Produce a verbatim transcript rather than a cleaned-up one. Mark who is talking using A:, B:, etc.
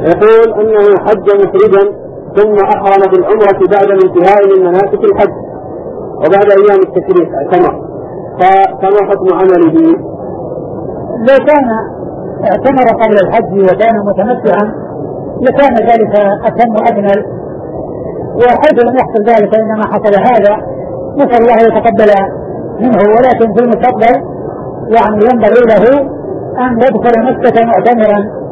A: يقول أنه حج مفردا ثم أحرم بالعمرة بعد الانتهاء من مناسك الحج وبعد أيام التشريق اعتمر، فما حكم عمله؟
B: لو كان اعتمر قبل الحج وكان متمتعا لكان ذلك أتم وأجمل، وحيث لم يحصل ذلك إنما حصل هذا نسأل الله يتقبل منه، ولكن في المستقبل يعني ينبغي له أن يدخل مكة معتمرا